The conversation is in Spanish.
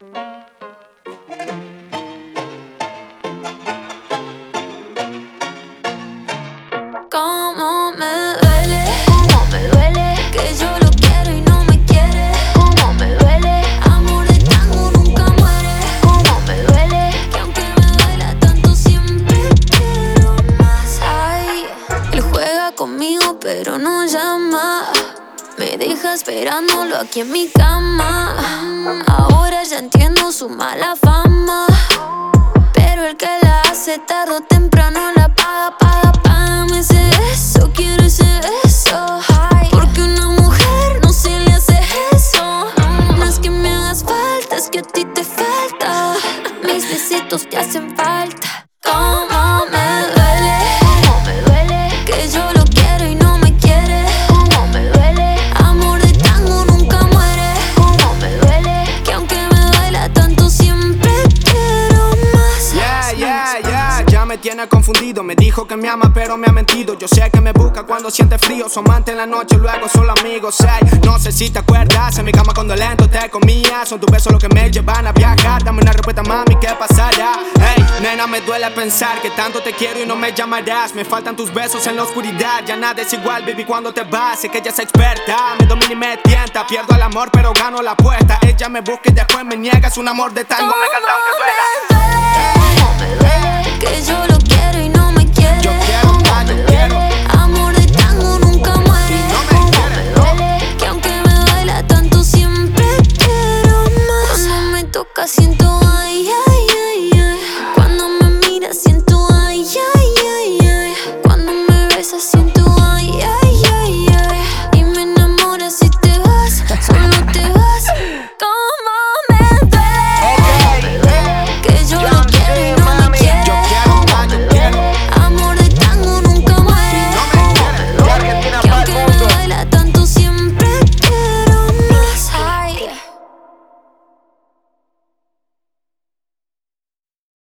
Cómo me duele, que yo lo quiero y no me quiere. Cómo me duele, amor de tango nunca muere. Cómo me duele, que aunque me duela tanto siempre quiero más. Ay, él juega conmigo pero no llama. Me deja esperándolo aquí en mi cama. Ahora ya entiendo su mala fama, pero el que la hace tarde o temprano la paga, paga. Págame ese beso, quiero ese beso. Porque una mujer no se le hace eso. No es que me hagas falta, es que a ti te falta. Mis besitos te hacen falta. Cómo me duele, que yo lo quiero y no me quiere. Cómo me duele, amor de tango nunca muere. Cómo me duele, que aunque me duela tanto siempre quiero más. Ya me tiene confundido. Me dijo que me ama pero me ha mentido. Yo sé que me busca cuando siente frío. Su amante en la noche, luego solo amigos. No sé si te acuerdas, en mi cama cuando lento te comía. Son tus besos los que me llevan a viajar. Dame una respuesta, mami, ¿qué pasará? Hey, nena, me duele pensar que tanto te quiero y no me llamarás. Me faltan tus besos en la oscuridad. Ya nada es igual, baby, cuando te vas. Sé que ella es experta, me domina y me tienta. Pierdo el amor pero gano la apuesta. Ella me busca y después me niega. Es un amor de tango, me canta aunque duela. Cómo me duele, que yo lo quiero y no me quiere. Yo quiero más, yo quiero. Amor de tango nunca muere. Cómo me duele, que aunque me duela tanto siempre quiero más. Cuando me toca sin